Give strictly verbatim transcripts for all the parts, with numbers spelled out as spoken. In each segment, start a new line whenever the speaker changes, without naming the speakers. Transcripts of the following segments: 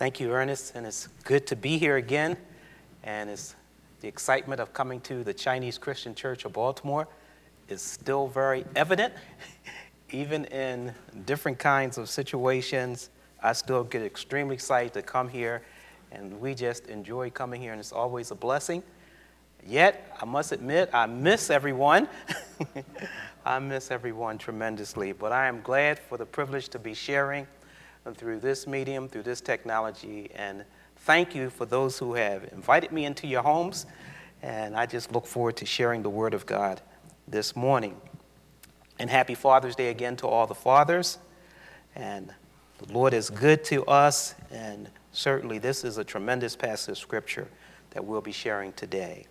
Thank you, Ernest, and it's good to be here again, and it's the excitement of coming to the Chinese Christian Church of Baltimore is still very evident. Even in different kinds of situations, I still get extremely excited to come here, and we just enjoy coming here, and it's always a blessing. Yet, I must admit, I miss everyone. I miss everyone tremendously, but I am glad for the privilege to be sharing through this medium, through this technology, and thank you for those who have invited me into your homes, and I just look forward to sharing the Word of God this morning. And happy Father's Day again to all the fathers, and the Lord is good to us, and certainly this is a tremendous passage of Scripture that we'll be sharing today.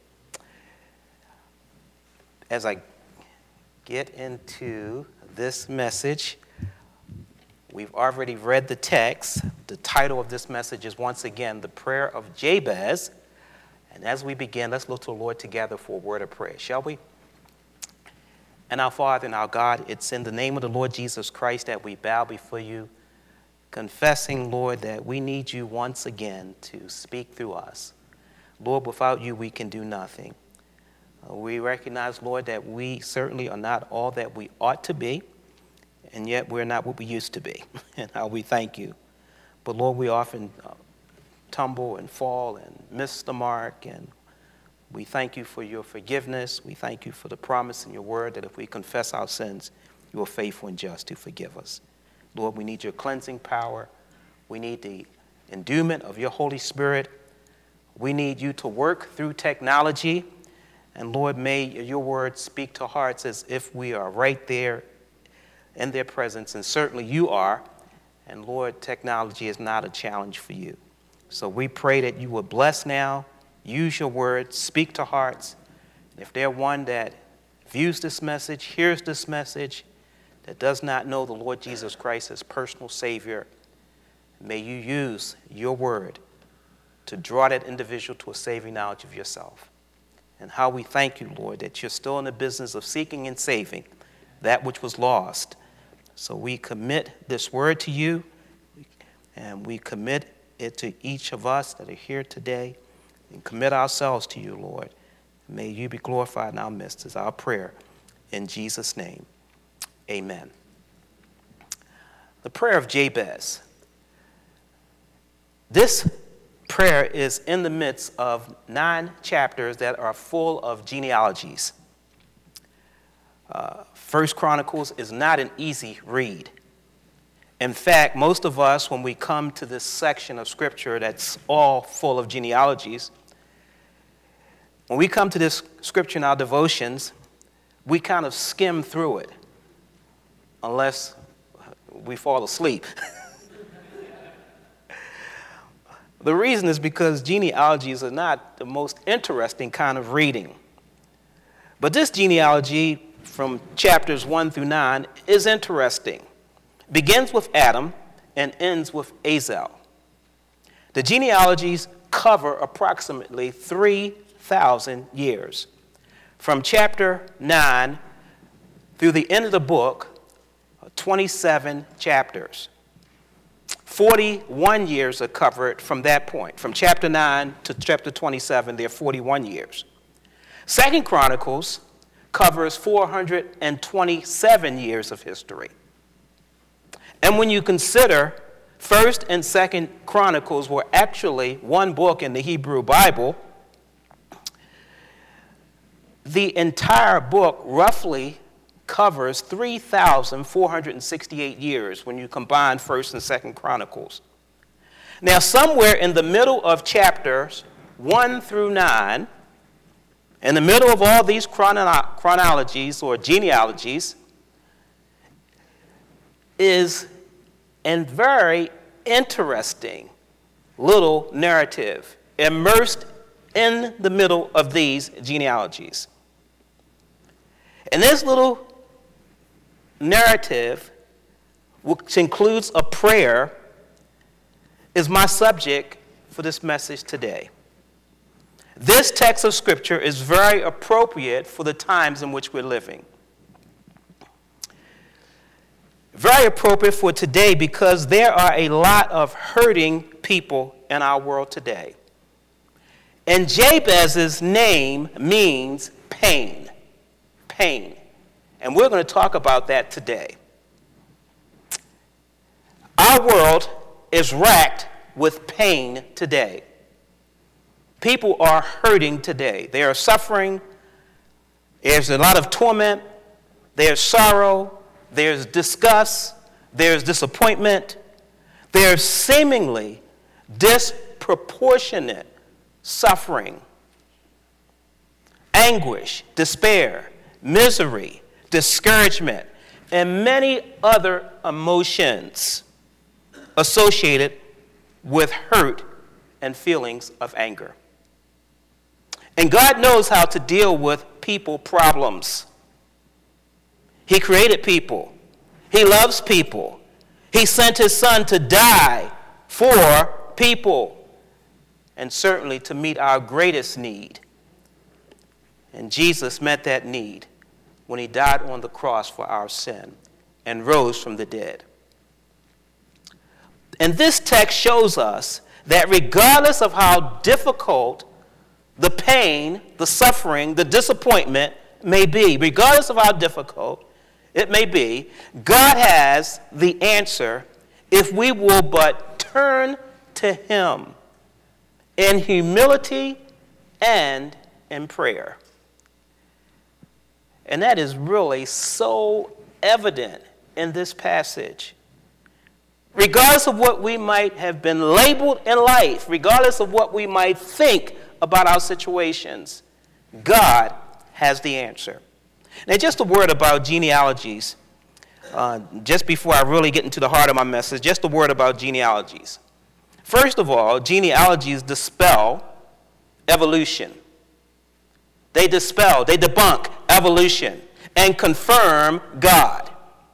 As I get into this message, we've already read the text. The title of this message is once again, The Prayer of Jabez. And as we begin, let's look to the Lord together for a word of prayer, shall we? And our Father and our God, it's in the name of the Lord Jesus Christ that we bow before you, confessing, Lord, that we need you once again to speak through us. Lord, without you, we can do nothing. Uh, we recognize, Lord, that we certainly are not all that we ought to be, and yet we're not what we used to be, and how we thank you. But Lord, we often uh, tumble and fall and miss the mark, and we thank you for your forgiveness. We thank you for the promise in your word that if we confess our sins, you are faithful and just to forgive us. Lord, we need your cleansing power. We need the endowment of your Holy Spirit. We need you to work through technology. And Lord, may your word speak to hearts as if we are right there in their presence, and certainly you are. And Lord, technology is not a challenge for you. So we pray that you will bless now, use your word, speak to hearts. If there's one that views this message, hears this message, that does not know the Lord Jesus Christ as personal Savior, may you use your word to draw that individual to a saving knowledge of yourself. And how we thank you, Lord, that you're still in the business of seeking and saving that which was lost. So we commit this word to you, and we commit it to each of us that are here today, and commit ourselves to you, Lord. May you be glorified in our midst is our prayer. In Jesus' name, amen. The prayer of Jabez. This prayer is in the midst of nine chapters that are full of genealogies. Uh, First Chronicles is not an easy read. In fact, most of us, when we come to this section of Scripture that's all full of genealogies, when we come to this Scripture in our devotions, we kind of skim through it, unless we fall asleep. The reason is because genealogies are not the most interesting kind of reading. But this genealogy from chapters one through nine is interesting. Begins with Adam and ends with Azel. The genealogies cover approximately three thousand years. From chapter nine through the end of the book, twenty-seven chapters. forty-one years are covered from that point. From chapter nine to chapter twenty-seven, there are forty-one years. Second Chronicles covers four hundred twenty-seven years of history. And when you consider First and Second Chronicles were actually one book in the Hebrew Bible, the entire book roughly covers three thousand four hundred sixty-eight years when you combine First and Second Chronicles. Now, somewhere in the middle of chapters one through nine, in the middle of all these chrono- chronologies or genealogies, is a very interesting little narrative immersed in the middle of these genealogies. And this little narrative, which includes a prayer, is my subject for this message today. This text of Scripture is very appropriate for the times in which we're living. Very appropriate for today because there are a lot of hurting people in our world today. And Jabez's name means pain. Pain. And we're going to talk about that today. Our world is racked with pain today. People are hurting today. They are suffering. There's a lot of torment. There's sorrow. There's disgust. There's disappointment. There's seemingly disproportionate suffering, anguish, despair, misery, discouragement, and many other emotions associated with hurt and feelings of anger. And God knows how to deal with people problems. He created people. He loves people. He sent his son to die for people, and certainly to meet our greatest need. And Jesus met that need when he died on the cross for our sin and rose from the dead. And this text shows us that regardless of how difficult the pain, the suffering, the disappointment may be, regardless of how difficult it may be, God has the answer if we will but turn to him in humility and in prayer. And that is really so evident in this passage. Regardless of what we might have been labeled in life, regardless of what we might think about our situations, God has the answer. Now, just a word about genealogies. Uh, just before I really get into the heart of my message, just a word about genealogies. First of all, genealogies dispel evolution. They dispel, they debunk evolution and confirm God.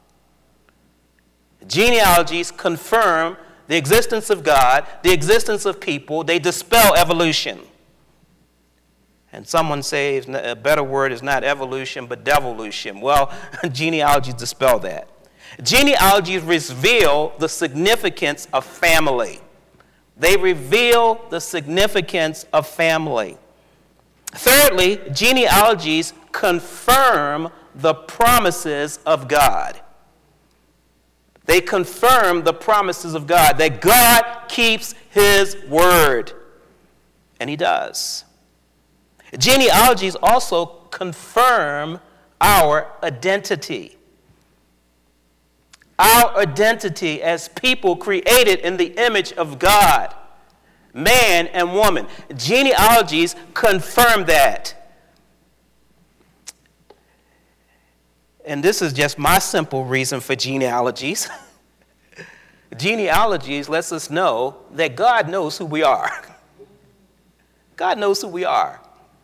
Genealogies confirm the existence of God, the existence of people. They dispel evolution. And someone says a better word is not evolution, but devolution. Well, genealogies dispel that. Genealogies reveal the significance of family. They reveal the significance of family. Thirdly, genealogies confirm the promises of God. They confirm the promises of God, that God keeps his word. And he does. Genealogies also confirm our identity. Our identity as people created in the image of God, man and woman. Genealogies confirm that. And this is just my simple reason for genealogies. Genealogies lets us know that God knows who we are. God knows who we are.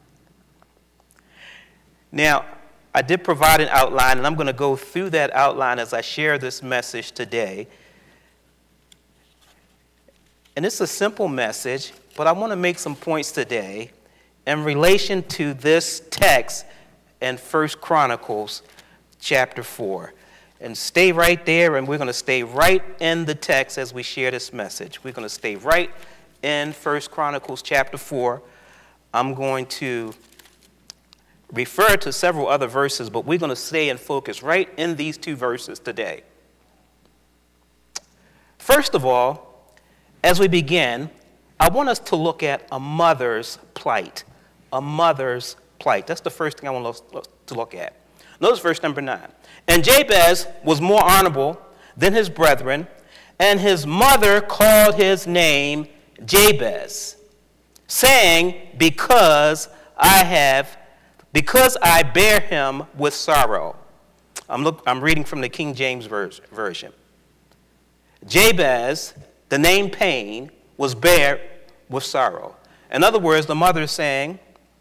Now, I did provide an outline, and I'm going to go through that outline as I share this message today. And it's a simple message, but I want to make some points today in relation to this text in First Chronicles chapter four. And stay right there, and we're going to stay right in the text as we share this message. We're going to stay right in First Chronicles chapter four. I'm going to refer to several other verses, but we're going to stay and focus right in these two verses today. First of all, as we begin, I want us to look at a mother's plight. A mother's plight. That's the first thing I want us to look at. Notice verse number nine. And Jabez was more honorable than his brethren, and his mother called his name Jabez, saying, because I have Because I bear him with sorrow. I'm, look, I'm reading from the King James Version. Jabez, the name pain, was bare with sorrow. In other words, the mother is saying,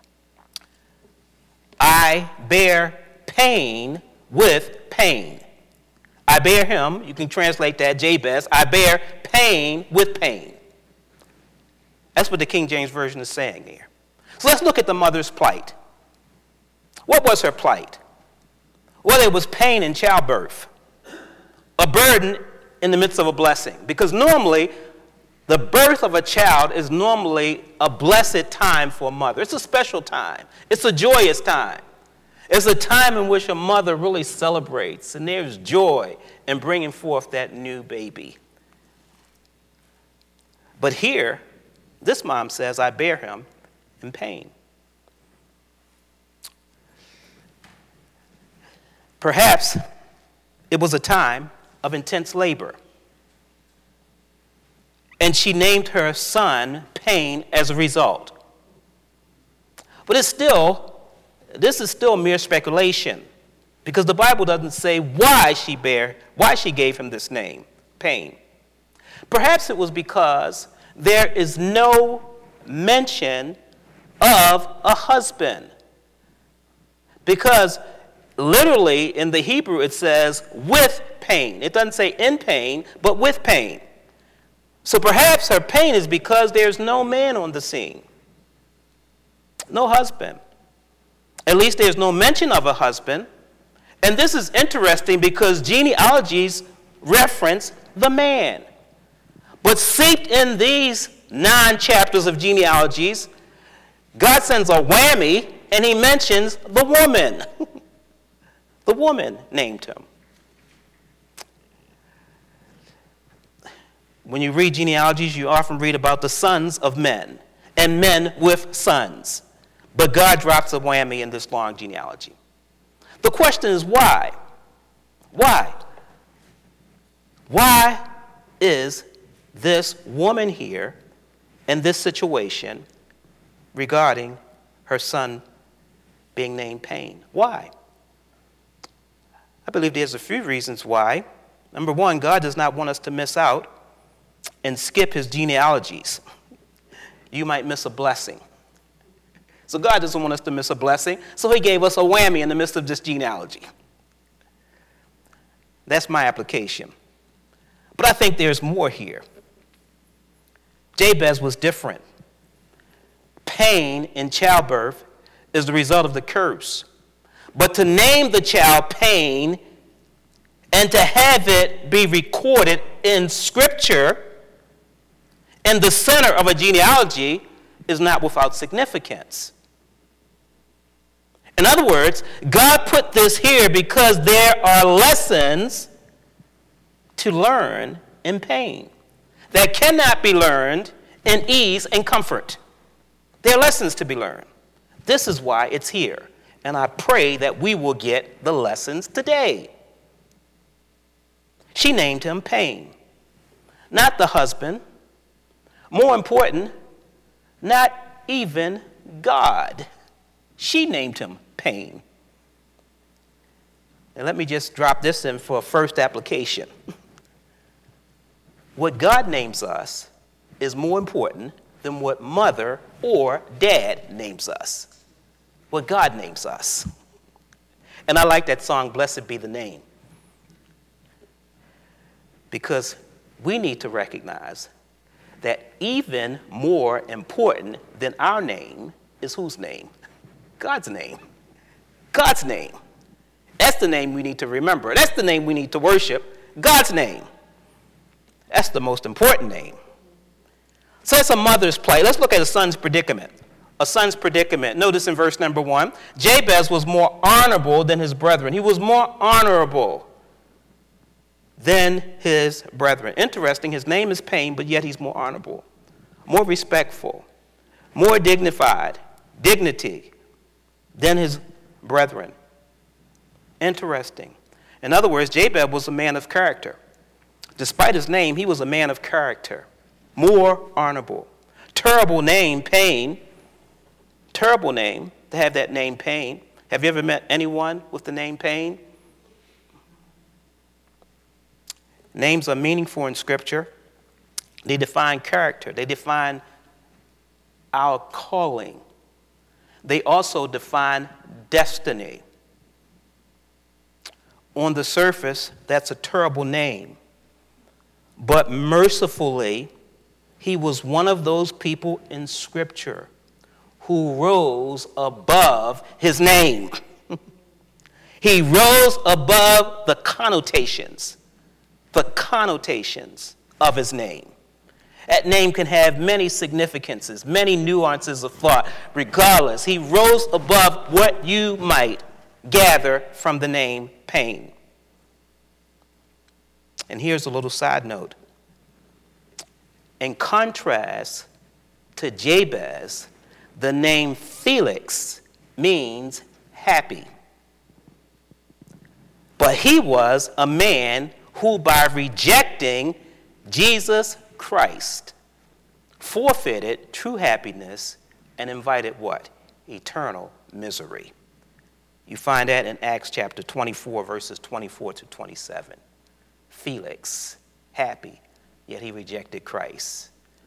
I bear pain with pain. I bear him, you can translate that, Jabez, I bear pain with pain. That's what the King James Version is saying here. So let's look at the mother's plight. What was her plight? Well, it was pain in childbirth, a burden in the midst of a blessing. Because normally, The birth of a child is normally a blessed time for a mother. It's a special time. It's a joyous time. It's a time in which a mother really celebrates, and there's joy in bringing forth that new baby. But here, this mom says, I bear him in pain. Perhaps it was a time of intense labor, and she named her son Pain as a result. But it's still, this is still mere speculation, because the Bible doesn't say why she bear, why she gave him this name, Pain. Perhaps it was because there is no mention of a husband. Because literally in the Hebrew it says with pain. It doesn't say in pain, but with pain. So perhaps her pain is because there's no man on the scene. No husband. At least there's no mention of a husband. And this is interesting because genealogies reference the man. But seeped in these nine chapters of genealogies, God sends a whammy and he mentions the woman. The woman named him. When you read genealogies, you often read about the sons of men and men with sons. But God drops a whammy in this long genealogy. The question is why? Why? Why is this woman here in this situation regarding her son being named Pain? Why? I believe there's a few reasons why. Number one, God does not want us to miss out and skip his genealogies. You might miss a blessing. So God doesn't want us to miss a blessing, so he gave us a whammy in the midst of this genealogy. That's my application. But I think there's more here. Jabez was different. Pain in childbirth is the result of the curse. But to name the child Pain and to have it be recorded in Scripture in the center of a genealogy is not without significance. In other words, God put this here because there are lessons to learn in pain that cannot be learned in ease and comfort. There are lessons to be learned. This is why it's here. And I pray that we will get the lessons today. She named him Pain, not the husband. More important, not even God. She named him Pain. And let me just drop this in for a first application. What God names us is more important than what mother or dad names us. What God names us. And I like that song, Blessed Be the Name. Because we need to recognize that even more important than our name is whose name? God's name. God's name. That's the name we need to remember. That's the name we need to worship. God's name. That's the most important name. So that's a mother's play. Let's look at a son's predicament. A son's predicament. Notice in verse number one, Jabez was more honorable than his brethren. He was more honorable than his brethren. Interesting, his name is Pain, but yet he's more honorable, more respectful, more dignified, dignity than his brethren. Interesting. In other words, Jabez was a man of character. Despite his name, he was a man of character, more honorable. Terrible name, Pain. Terrible name to have that name Pain. Have you ever met anyone with the name Pain? Names are meaningful in Scripture. They define character. They define our calling. They also define destiny. On the surface, that's a terrible name. But mercifully, he was one of those people in Scripture who rose above his name. He rose above the connotations, the connotations of his name. That name can have many significances, many nuances of thought. Regardless, he rose above what you might gather from the name pain. And here's a little side note. In contrast to Jabez, the name Felix means happy. But he was a man who, by rejecting Jesus Christ, forfeited true happiness and invited what? Eternal misery. You find that in Acts chapter twenty-four, verses twenty-four to twenty-seven. Felix, happy, yet he rejected Christ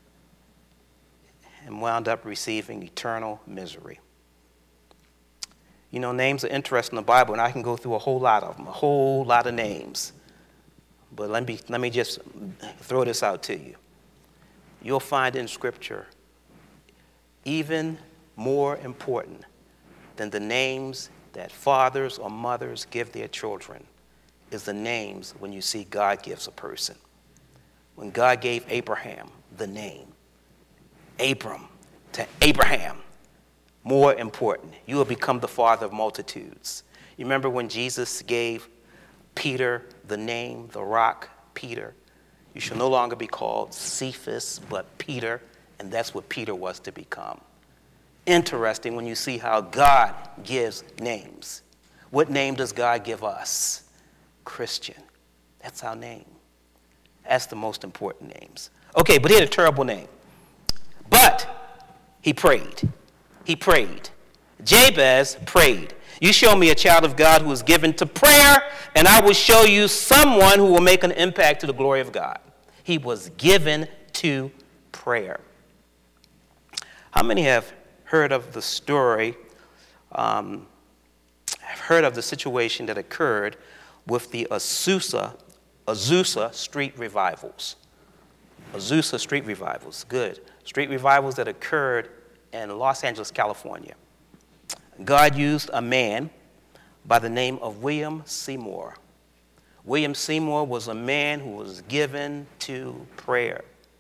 and wound up receiving eternal misery. You know, names are interesting in the Bible, and I can go through a whole lot of them, a whole lot of names. But let me, let me just throw this out to you. You'll find in Scripture, even more important than the names that fathers or mothers give their children, is the names when you see God gives a person. When God gave Abraham the name, Abram to Abraham, more important, you will become the father of multitudes. You remember when Jesus gave Peter the name, the rock, Peter? You shall no longer be called Cephas, but Peter, and that's what Peter was to become. Interesting when you see how God gives names. What name does God give us? Christian. That's our name. That's the most important names. Okay, but he had a terrible name. But he prayed. He prayed. Jabez prayed. You show me a child of God who is given to prayer, and I will show you someone who will make an impact to the glory of God. He was given to prayer. How many have heard of the story, um, have heard of the situation that occurred with the Azusa, Azusa street revivals? Azusa street revivals, good. Street revivals that occurred in Los Angeles, California. God used a man by the name of William Seymour. William Seymour was a man who was given to prayer.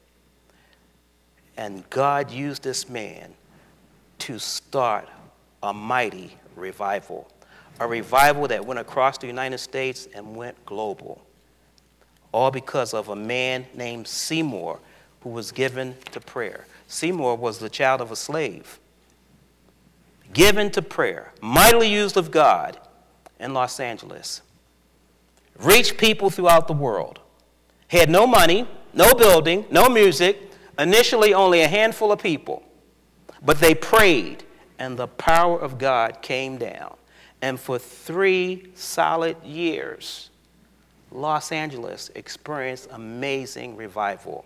And God used this man to start a mighty revival, a revival that went across the United States and went global, all because of a man named Seymour who was given to prayer. Seymour was the child of a slave, given to prayer, mightily used of God in Los Angeles, reached people throughout the world, had no money, no building, no music, initially only a handful of people, but they prayed and the power of God came down. And for three solid years, Los Angeles experienced amazing revival.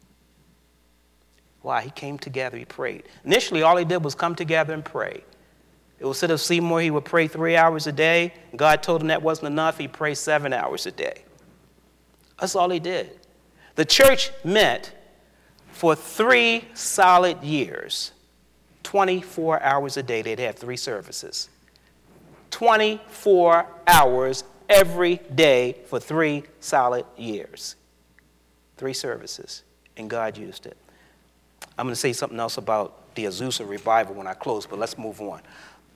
Why? He came together, he prayed. Initially, all he did was come together and pray. It was said of Seymour, he would pray three hours a day. God told him that wasn't enough. He prayed seven hours a day. That's all he did. The church met for three solid years, twenty-four hours a day. They'd have three services. twenty-four hours every day for three solid years. Three services, and God used it. I'm going to say something else about the Azusa revival when I close, but let's move on.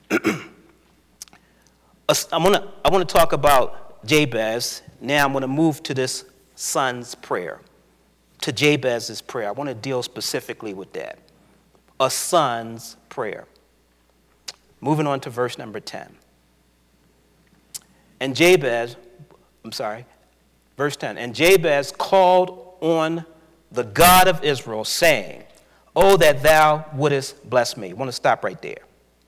I'm gonna, I want to talk about Jabez. Now I'm going to move to this son's prayer, to Jabez's prayer. I want to deal specifically with that. A son's prayer. Moving on to verse number ten. And Jabez, I'm sorry, verse ten. And Jabez called on the God of Israel, saying, "Oh, that thou wouldest bless me." I want to stop right there.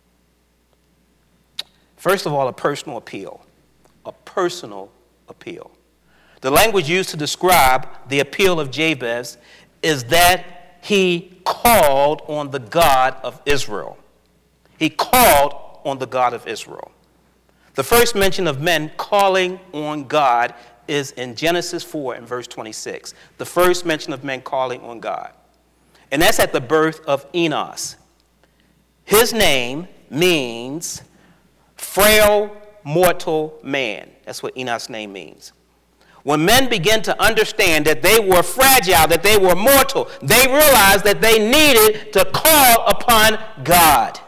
First of all, a personal appeal. A personal appeal. The language used to describe the appeal of Jabez is that he called on the God of Israel. He called on the God of Israel. The first mention of men calling on God is in Genesis four and verse twenty-six. The first mention of men calling on God. And that's at the birth of Enos. His name means frail, mortal man. That's what Enos' name means. When men began to understand that they were fragile, that they were mortal, they realized that they needed to call upon God.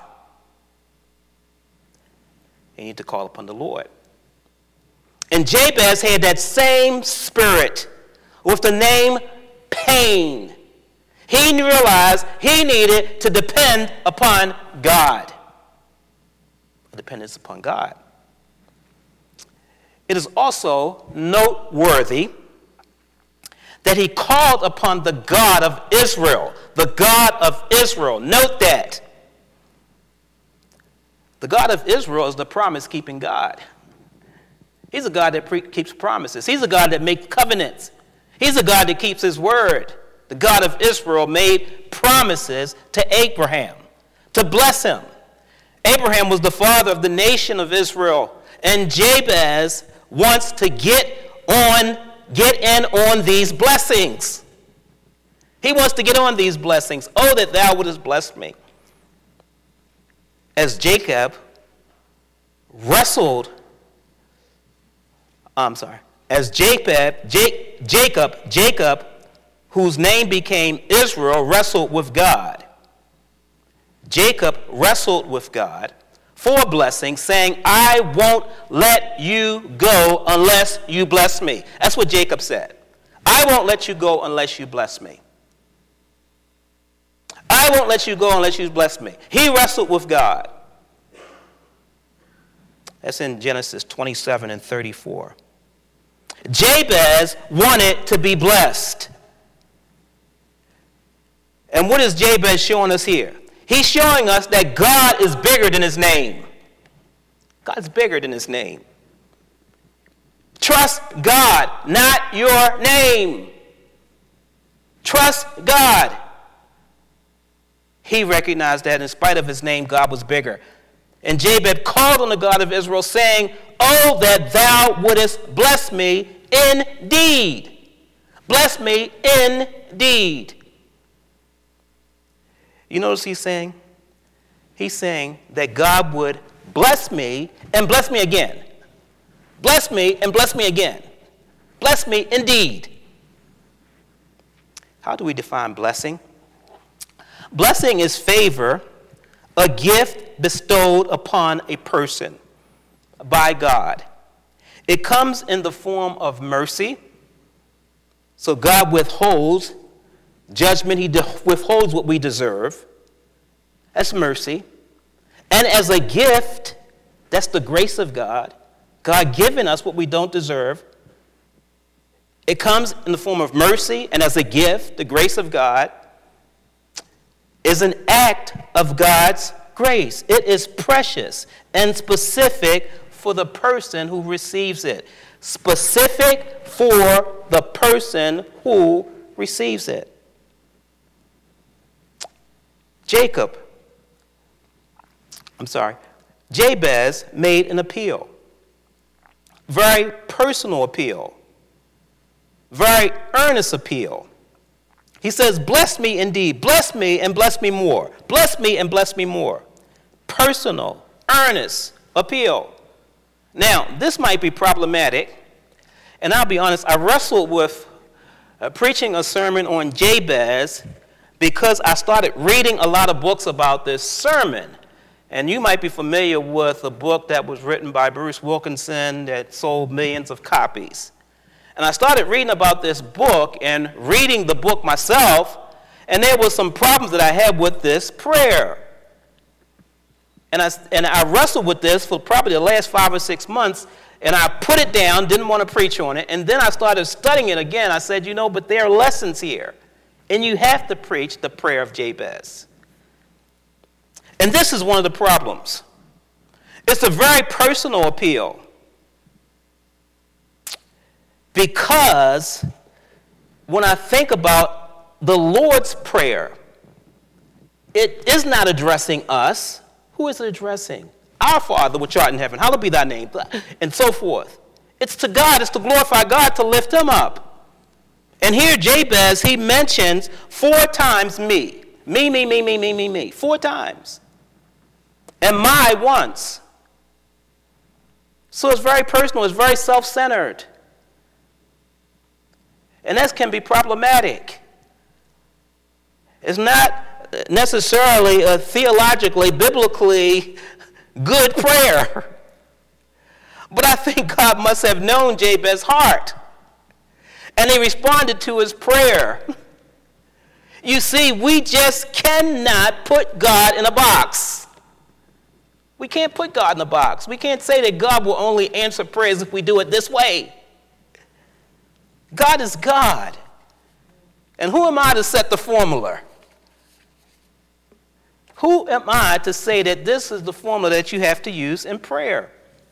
They need to call upon the Lord. And Jabez had that same spirit with the name pain. He realized he needed to depend upon God. Dependence upon God. It is also noteworthy that he called upon the God of Israel. The God of Israel. Note that. The God of Israel is the promise-keeping God. He's a God that pre- keeps promises. He's a God that makes covenants. He's a God that keeps his word. The God of Israel made promises to Abraham to bless him. Abraham was the father of the nation of Israel, and Jabez wants to get on, get in on these blessings. He wants to get on these blessings. Oh, that thou wouldest bless me. As Jacob wrestled, I'm sorry, as Jacob, J- Jacob, Jacob, whose name became Israel, wrestled with God. Jacob wrestled with God for a blessing, saying, I won't let you go unless you bless me. That's what Jacob said. I won't let you go unless you bless me. I won't let you go unless you bless me. He wrestled with God. That's in Genesis twenty-seven and thirty-four. Jabez wanted to be blessed. And what is Jabez showing us here? He's showing us that God is bigger than his name. God's bigger than his name. Trust God, not your name. Trust God. He recognized that in spite of his name, God was bigger. And Jabez called on the God of Israel, saying, oh, that thou wouldest bless me indeed. Bless me indeed. You notice he's saying? He's saying that God would bless me and bless me again. Bless me and bless me again. Bless me indeed. How do we define blessing? Blessing is favor, a gift bestowed upon a person by God. It comes in the form of mercy. So God withholds judgment. He withholds what we deserve. That's mercy. And as a gift, that's the grace of God. God giving us what we don't deserve. It comes in the form of mercy, and as a gift, the grace of God is an act of God's grace. It is precious and specific for the person who receives it. Specific for the person who receives it. Jacob, I'm sorry, Jabez made an appeal. Very personal appeal. Very earnest appeal. He says, bless me indeed. Bless me and bless me more. Bless me and bless me more. Personal, earnest appeal. Now, this might be problematic. And I'll be honest, I wrestled with uh, preaching a sermon on Jabez because I started reading a lot of books about this sermon. And you might be familiar with a book that was written by Bruce Wilkinson that sold millions of copies. And I started reading about this book and reading the book myself, and there were some problems that I had with this prayer. And I, and I wrestled with this for probably the last five or six months, and I put it down, didn't want to preach on it, and then I started studying it again. I said, you know, but there are lessons here, and you have to preach the prayer of Jabez. And this is one of the problems. It's a very personal appeal. Because when I think about the Lord's Prayer, it is not addressing us. Who is it addressing? Our Father which art in heaven, hallowed be thy name, and so forth. It's to God, it's to glorify God, to lift him up. And here Jabez, he mentions four times me. Me, me, me, me, me, me, me. Four times. And my once. So it's very personal, it's very self-centered. And that can be problematic. It's not necessarily a theologically, biblically good prayer. But I think God must have known Jabez's heart. And he responded to his prayer. You see, we just cannot put God in a box. We can't put God in a box. We can't say that God will only answer prayers if we do it this way. God is God. And who am I to set the formula? Who am I to say that this is the formula that you have to use in prayer?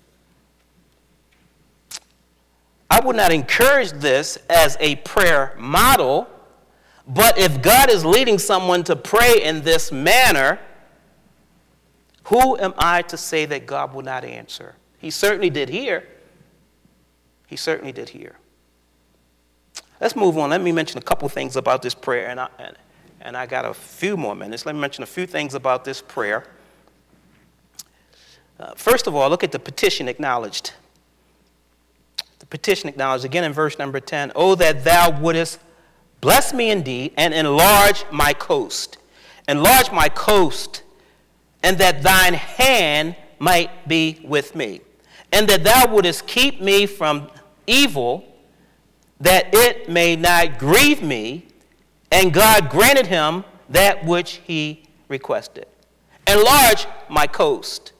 I would not encourage this as a prayer model, but if God is leading someone to pray in this manner, who am I to say that God will not answer? He certainly did here. He certainly did here. Let's move on. Let me mention a couple things about this prayer, and I, and, and I got a few more minutes. Let me mention a few things about this prayer. Uh, first of all, look at the petition acknowledged. The petition acknowledged, again in verse number ten, "Oh, that thou wouldest bless me indeed and enlarge my coast. Enlarge my coast, and that thine hand might be with me. And that thou wouldest keep me from evil, that it may not grieve me." And God granted him that which he requested. Enlarge my coast.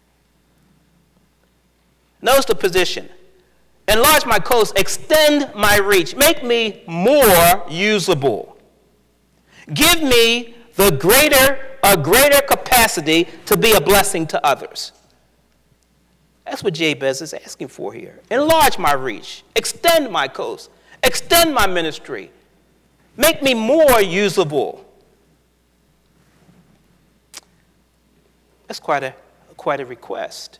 Notice the position. Enlarge my coast, extend my reach, make me more usable. Give me the greater, a greater capacity to be a blessing to others. That's what Jabez is asking for here. Enlarge my reach, extend my coast, extend my ministry, make me more usable. That's quite a, quite a request.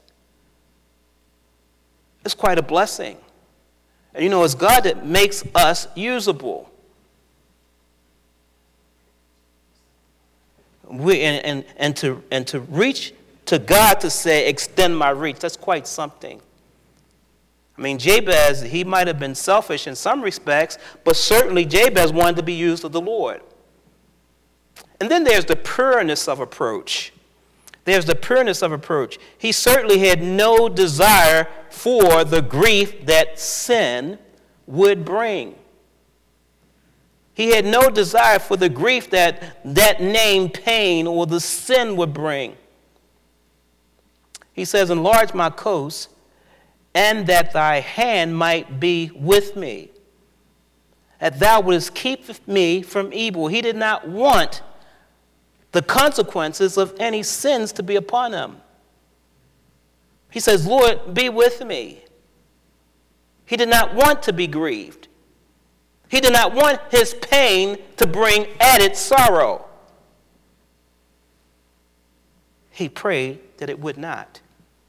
It's quite a blessing. And you know, it's God that makes us usable. We, and, and, and, to, and to reach to God to say, extend my reach, that's quite something. I mean, Jabez, he might have been selfish in some respects, but certainly Jabez wanted to be used of the Lord. And then there's the pureness of approach. There's the pureness of approach. He certainly had no desire for the grief that sin would bring. He had no desire for the grief that that name, pain, or the sin would bring. He says, enlarge my coast, and that thy hand might be with me, that thou wouldest keep me from evil. He did not want the consequences of any sins to be upon him. He says, Lord, be with me. He did not want to be grieved. He did not want his pain to bring added sorrow. He prayed that it would not.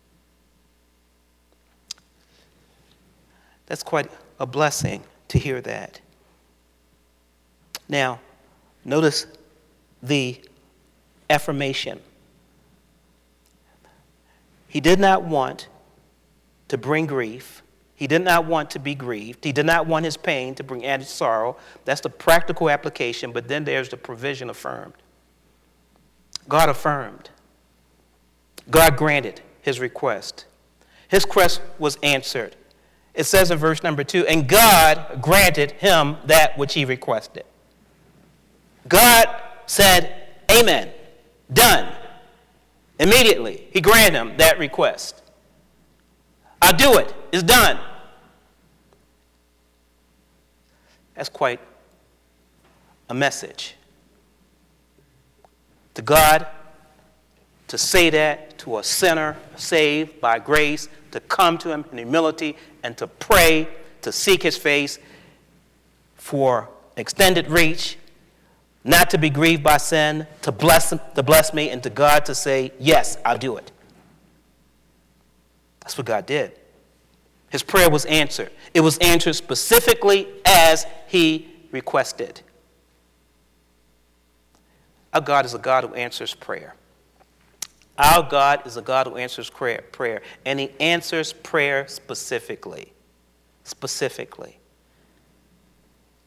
That's quite a blessing to hear that. Now, notice the affirmation. He did not want to bring grief. He did not want to be grieved. He did not want his pain to bring added sorrow. That's the practical application, but then there's the provision affirmed. God affirmed. God granted his request. His request was answered. It says in verse number two, and God granted him that which he requested. God said, amen, done. Immediately, he granted him that request. I'll do it. It's done. That's quite a message. To God, to say that to a sinner saved by grace, to come to him in humility and to pray, to seek his face for extended reach, not to be grieved by sin, to bless him, to bless me, and to God to say, yes, I'll do it. That's what God did. His prayer was answered. It was answered specifically as he requested. Our God is a God who answers prayer. Our God is a God who answers prayer, and he answers prayer specifically. Specifically.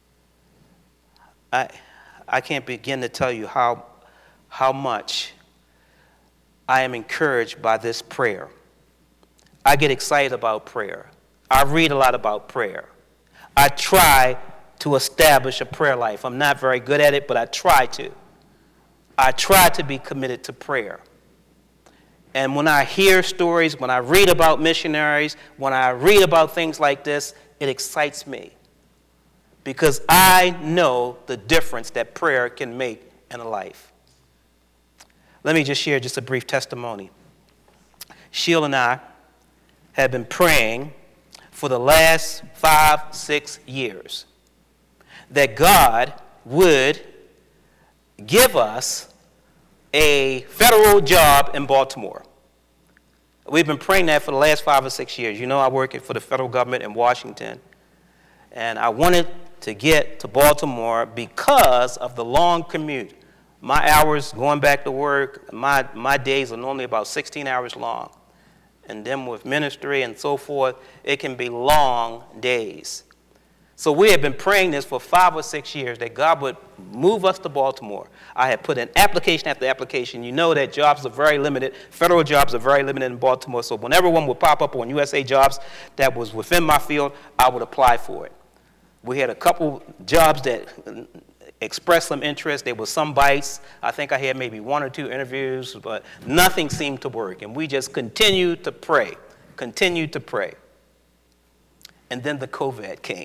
I, I can't begin to tell you how, how much I am encouraged by this prayer. I get excited about prayer. I read a lot about prayer. I try to establish a prayer life. I'm not very good at it, but I try to. I try to be committed to prayer. And when I hear stories, when I read about missionaries, when I read about things like this, it excites me. Because I know the difference that prayer can make in a life. Let me just share just a brief testimony. Sheila and I have been praying for the last five, six years that God would give us a federal job in Baltimore. We've been praying that for the last five or six years. You know, I work for the federal government in Washington, and I wanted to get to Baltimore because of the long commute. My hours going back to work, my, my days are normally about sixteen hours long. And then with ministry and so forth, it can be long days. So we have been praying this for five or six years, that God would move us to Baltimore. I have put in application after application. You know that jobs are very limited. Federal jobs are very limited in Baltimore. So whenever one would pop up on U S A Jobs that was within my field, I would apply for it. We had a couple jobs that expressed some interest. There was some bites. I think I had maybe one or two interviews, but nothing seemed to work. And we just continued to pray, continued to pray. And then the COVID came.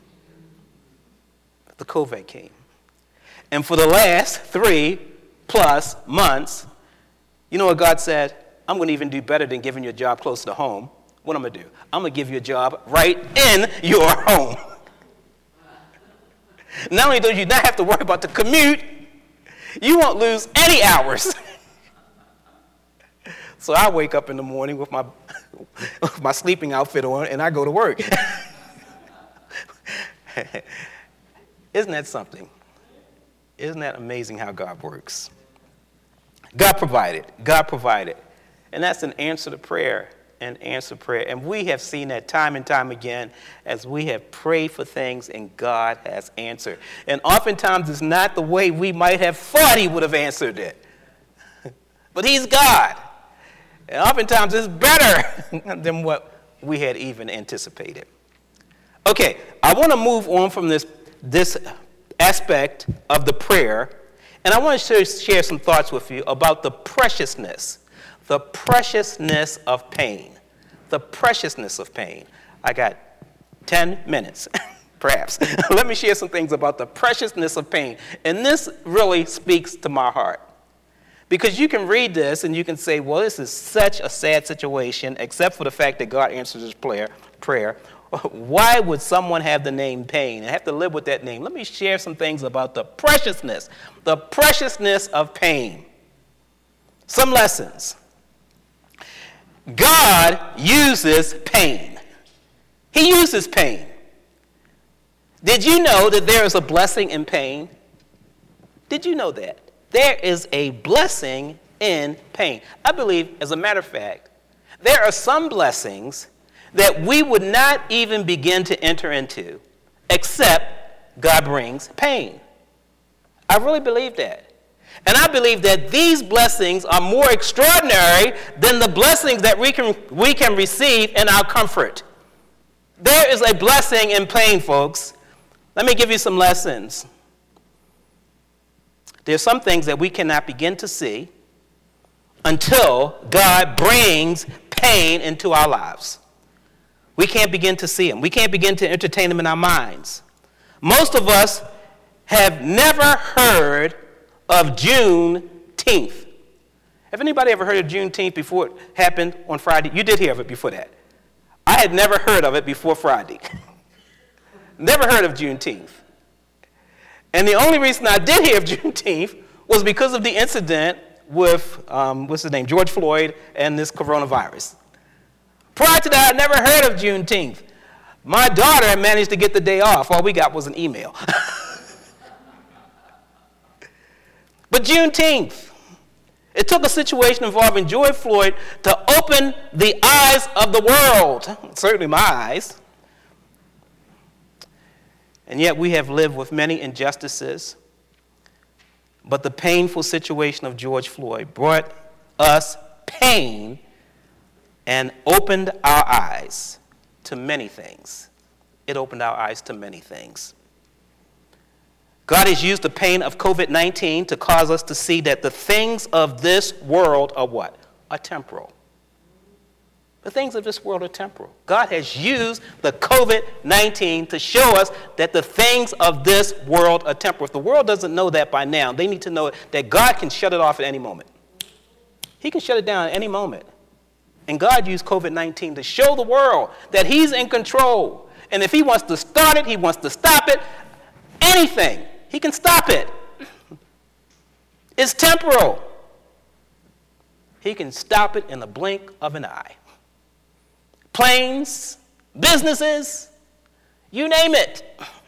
The COVID came. And for the last three plus months, you know what God said? I'm going to even do better than giving you a job close to home. What I'm going to do? I'm going to give you a job right in your home. Not only do you not have to worry about the commute, you won't lose any hours. So I wake up in the morning with my, with my sleeping outfit on, and I go to work. Isn't that something? Isn't that amazing how God works? God provided. God provided. And that's an answer to prayer, an answer to prayer. And we have seen that time and time again as we have prayed for things and God has answered. And oftentimes it's not the way we might have thought he would have answered it. But he's God. And oftentimes it's better than what we had even anticipated. Okay, I want to move on from this this aspect of the prayer, and I want to share some thoughts with you about the preciousness, the preciousness of pain, the preciousness of pain. I got ten minutes, perhaps. Let me share some things about the preciousness of pain, and this really speaks to my heart. Because you can read this and you can say, well, this is such a sad situation, except for the fact that God answers his prayer. prayer. Why would someone have the name pain and have to live with that name? Let me share some things about the preciousness, the preciousness of pain. Some lessons. God uses pain. He uses pain. Did you know that there is a blessing in pain? Did you know that? There is a blessing in pain. I believe, as a matter of fact, there are some blessings that we would not even begin to enter into except God brings pain. I really believe that. And I believe that these blessings are more extraordinary than the blessings that we can, we can receive in our comfort. There is a blessing in pain, folks. Let me give you some lessons. There are some things that we cannot begin to see until God brings pain into our lives. We can't begin to see them. We can't begin to entertain them in our minds. Most of us have never heard of Juneteenth. Have anybody ever heard of Juneteenth before it happened on Friday? You did hear of it before that. I had never heard of it before Friday. Never heard of Juneteenth. And the only reason I did hear of Juneteenth was because of the incident with, um, what's his name, George Floyd and this coronavirus. Prior to that, I never heard of Juneteenth. My daughter managed to get the day off. All we got was an email. But Juneteenth, it took a situation involving George Floyd to open the eyes of the world, certainly my eyes. And yet we have lived with many injustices. But the painful situation of George Floyd brought us pain and opened our eyes to many things. It opened our eyes to many things. God has used the pain of covid nineteen to cause us to see that the things of this world are what? Are temporal. The things of this world are temporal. God has used the covid nineteen to show us that the things of this world are temporal. If the world doesn't know that by now, they need to know that God can shut it off at any moment. He can shut it down at any moment. And God used covid nineteen to show the world that he's in control. And if he wants to start it, he wants to stop it, anything, he can stop it. It's temporal. He can stop it in the blink of an eye. Planes, businesses, you name it.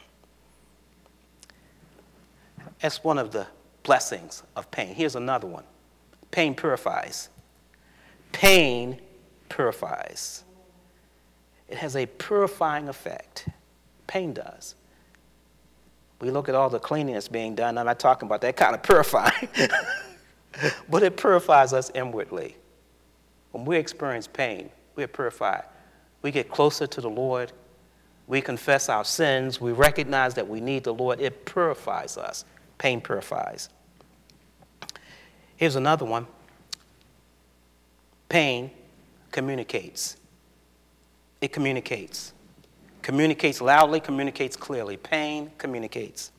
That's one of the blessings of pain. Here's another one. Pain purifies. Pain purifies. It has a purifying effect. Pain does. We look at all the cleaning that's being done. I'm not talking about that kind of purifying. But it purifies us inwardly. When we experience pain, we are purified. We get closer to the Lord. We confess our sins. We recognize that we need the Lord. It purifies us. Pain purifies. Here's another one. Pain communicates. It communicates. Communicates loudly, communicates clearly. Pain communicates.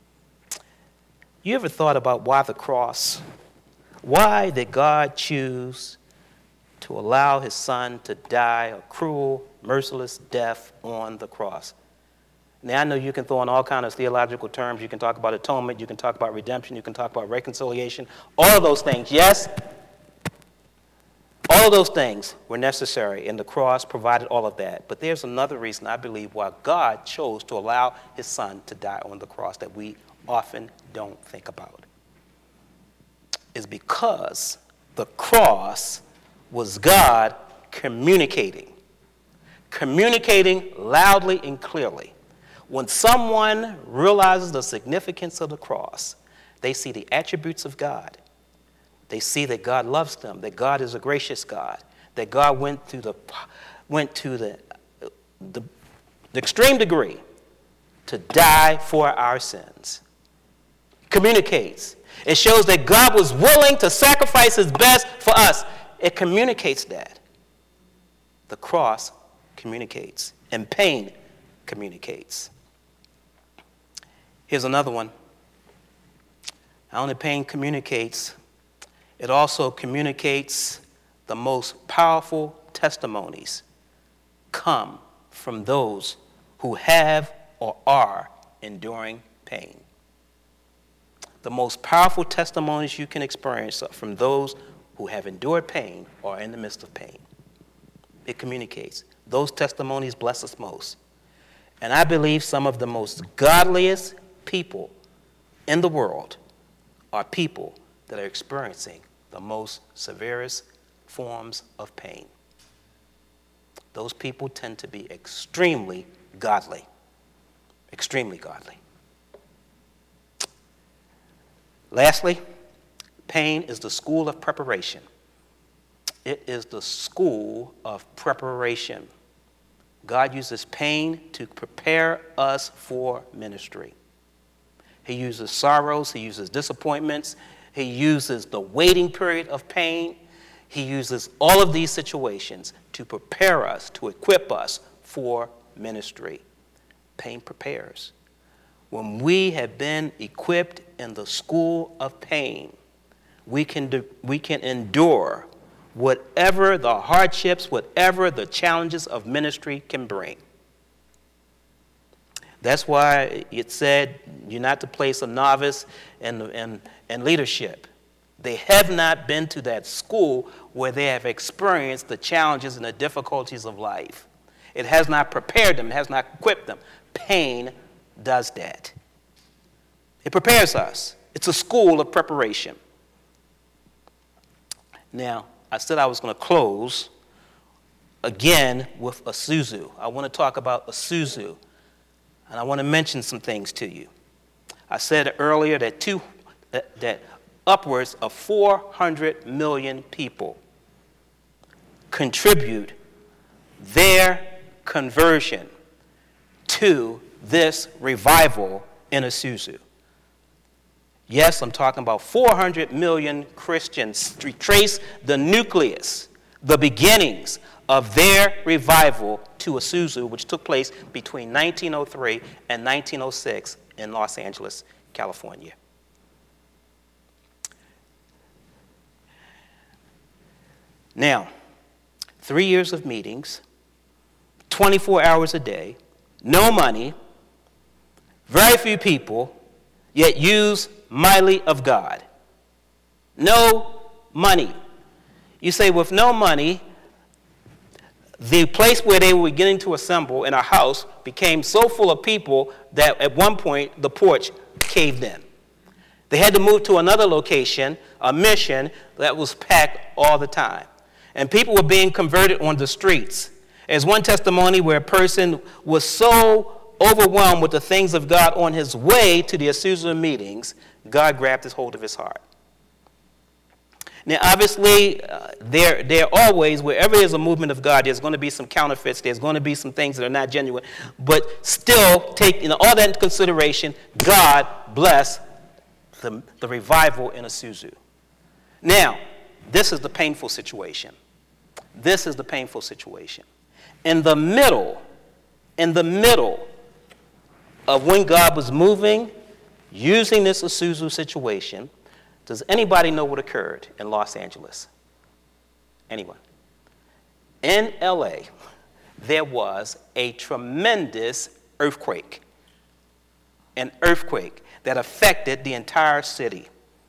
You ever thought about why the cross? Why did God choose to allow his son to die a cruel, merciless death on the cross? Now, I know you can throw in all kinds of theological terms. You can talk about atonement. You can talk about redemption. You can talk about reconciliation. All of those things, yes, all of those things were necessary, and the cross provided all of that. But there's another reason, I believe, why God chose to allow his son to die on the cross that we often don't think about. Is because the cross was God communicating, communicating loudly and clearly. When someone realizes the significance of the cross, they see the attributes of God. They see that God loves them, that God is a gracious God, that God went to the went to the, the, the extreme degree to die for our sins. Communicates. It shows that God was willing to sacrifice his best for us. It communicates that. The cross communicates, and pain communicates. Here's another one. Not only pain communicates, it also communicates the most powerful testimonies come from those who have or are enduring pain. The most powerful testimonies you can experience are from those who have endured pain or are in the midst of pain. It communicates. Those testimonies bless us most. And I believe some of the most godliest people in the world are people that are experiencing the most severest forms of pain. Those people tend to be extremely godly. Extremely godly. Lastly, pain is the school of preparation. It is the school of preparation. God uses pain to prepare us for ministry. He uses sorrows, he uses disappointments, he uses the waiting period of pain. He uses all of these situations to prepare us, to equip us for ministry. Pain prepares. When we have been equipped in the school of pain, we can do, we can endure whatever the hardships, whatever the challenges of ministry can bring. That's why it said you're not to place a novice in, in, in leadership. They have not been to that school where they have experienced the challenges and the difficulties of life. It has not prepared them, it has not equipped them. Pain does that. It prepares us. It's a school of preparation. Now, I said I was going to close again with Isuzu. I want to talk about Isuzu, and I want to mention some things to you. I said earlier that two, that, that upwards of four hundred million people contribute their conversion to this revival in Isuzu. Yes, I'm talking about four hundred million Christians. Trace the nucleus, the beginnings of their revival to Isuzu, which took place between nineteen oh three and nineteen oh six in Los Angeles, California. Now, three years of meetings, twenty-four hours a day, no money, very few people, yet use mightily of God. No money. You say, with no money, the place where they were beginning to assemble in a house became so full of people that at one point the porch caved in. They had to move to another location, a mission that was packed all the time. And people were being converted on the streets. There's one testimony where a person was so overwhelmed with the things of God on his way to the Isuzu meetings, God grabbed his hold of his heart. Now, obviously, uh, there, there always, wherever there's a movement of God, there's going to be some counterfeits. There's going to be some things that are not genuine. But still, take you know, all that into consideration, God bless the, the revival in Isuzu. Now, this is the painful situation. This is the painful situation. In the middle, in the middle of when God was moving, using this Isuzu situation, does anybody know what occurred in Los Angeles? Anyone? In L A, there was a tremendous earthquake. An earthquake that affected the entire city.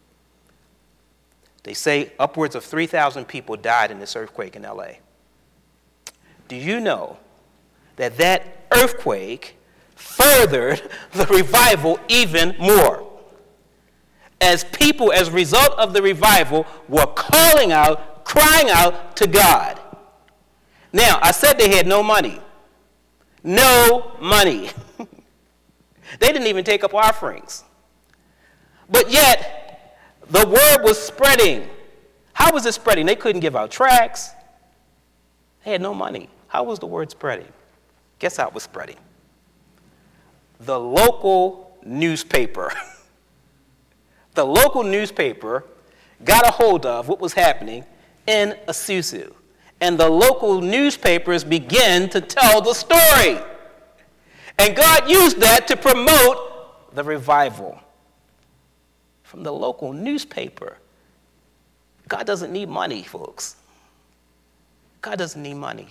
They say upwards of three thousand people died in this earthquake in L A. Do you know that that earthquake furthered the revival even more? As people, as a result of the revival, were calling out, crying out to God. Now, I said they had no money. No money. They didn't even take up offerings. But yet, the word was spreading. How was it spreading? They couldn't give out tracts. They had no money. How was the word spreading? Guess how it was spreading? The local newspaper. The local newspaper got a hold of what was happening in Isuzu. And the local newspapers began to tell the story. And God used that to promote the revival. From the local newspaper. God doesn't need money, folks. God doesn't need money.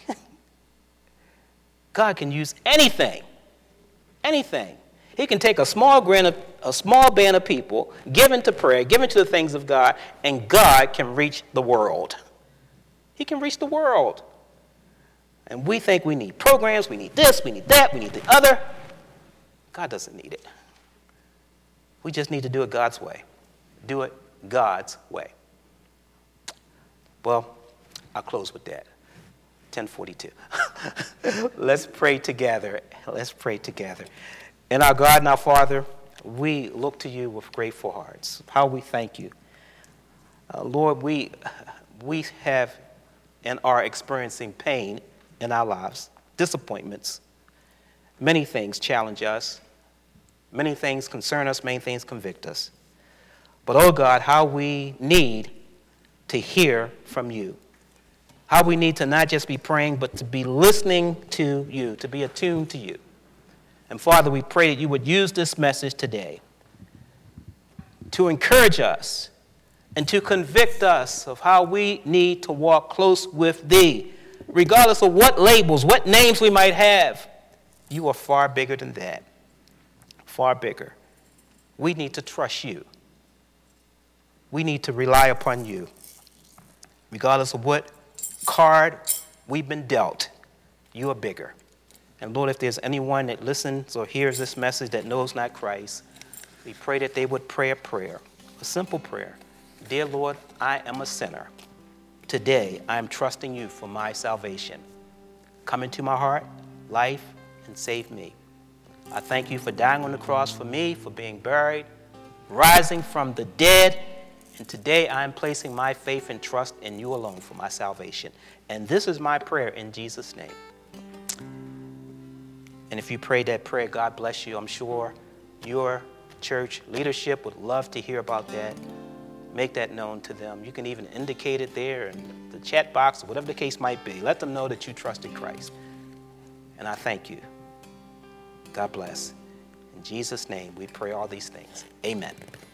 God can use anything. Anything. He can take a small grain of, a small band of people, give into prayer, give into the things of God, and God can reach the world. He can reach the world. And we think we need programs, we need this, we need that, we need the other. God doesn't need it. We just need to do it God's way. Do it God's way. Well, I'll close with that. ten forty-two. Let's pray together. Let's pray together. And our God and our Father, we look to you with grateful hearts. How we thank you. Uh, Lord, we, we have and are experiencing pain in our lives, disappointments. Many things challenge us. Many things concern us. Many things convict us. But, oh God, how we need to hear from you. How we need to not just be praying, but to be listening to you, to be attuned to you. And Father, we pray that you would use this message today to encourage us and to convict us of how we need to walk close with thee. Regardless of what labels, what names we might have, you are far bigger than that. Far bigger. We need to trust you. We need to rely upon you. Regardless of what card we've been dealt, you are bigger. And Lord, if there's anyone that listens or hears this message that knows not Christ, we pray that they would pray a prayer, a simple prayer. Dear Lord, I am a sinner. Today, I am trusting you for my salvation. Come into my heart, life, and save me. I thank you for dying on the cross for me, for being buried, rising from the dead. And today I am placing my faith and trust in you alone for my salvation. And this is my prayer in Jesus' name. And if you prayed that prayer, God bless you. I'm sure your church leadership would love to hear about that. Make that known to them. You can even indicate it there in the chat box, or whatever the case might be. Let them know that you trusted Christ. And I thank you. God bless. In Jesus' name, we pray all these things. Amen.